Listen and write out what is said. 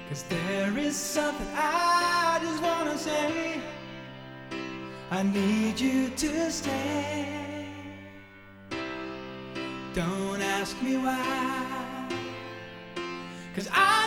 'Cause there is something I just wanna say. I need you to stay. Don't ask me why, 'cause I